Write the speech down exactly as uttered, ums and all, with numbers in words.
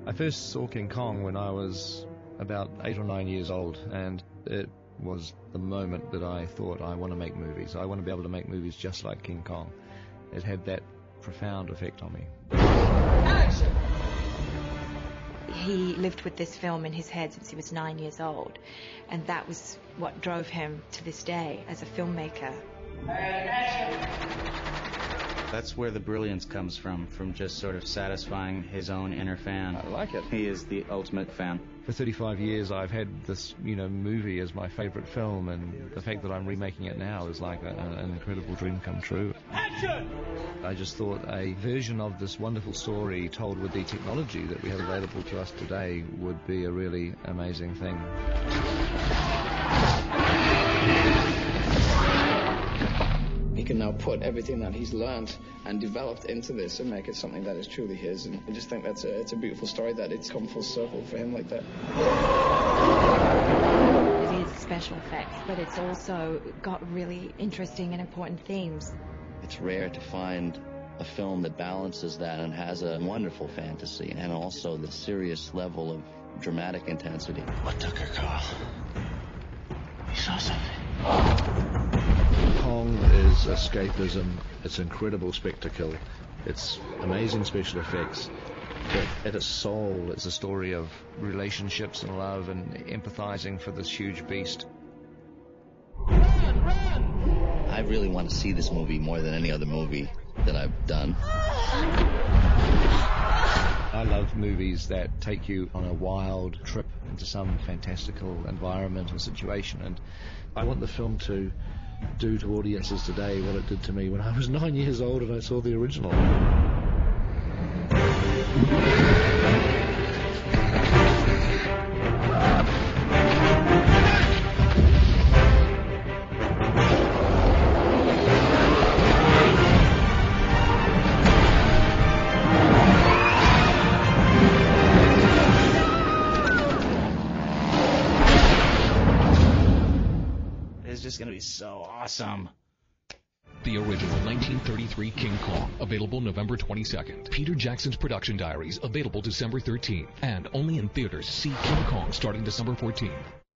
I first saw King Kong when I was about eight or nine years old, and it was the moment that I thought, I want to make movies. I want to be able to make movies just like King Kong. It had that profound effect on me. Action! He lived with this film in his head since he was nine years old, and that was what drove him to this day as a filmmaker. And action! That's where the brilliance comes from, from just sort of satisfying his own inner fan. I like it. He is the ultimate fan. For thirty-five years I've had this, you know, movie as my favorite film, and the fact that I'm remaking it now is like a, an incredible dream come true. Action! I just thought a version of this wonderful story told with the technology that we have available to us today would be a really amazing thing. He can now put everything that he's learned and developed into this and make it something that is truly his. And I just think that's a, it's a beautiful story that it's come full circle for him like that. It is special effects, but it's also got really interesting and important themes. It's rare to find a film that balances that and has a wonderful fantasy and also the serious level of dramatic intensity. What took her, Carl? You saw something. Kong is escapism, it's incredible spectacle, it's amazing special effects, but at its soul it's a story of relationships and love and empathizing for this huge beast. Run, run! I really want to see this movie more than any other movie that I've done. I love movies that take you on a wild trip into some fantastical environment or situation, and I want the film to do to audiences today what it did to me when I was nine years old and I saw the original. It's just going to be so awesome. The original nineteen thirty-three King Kong, available November twenty-second. Peter Jackson's Production Diaries, available December thirteenth. And only in theaters. See King Kong starting December fourteenth.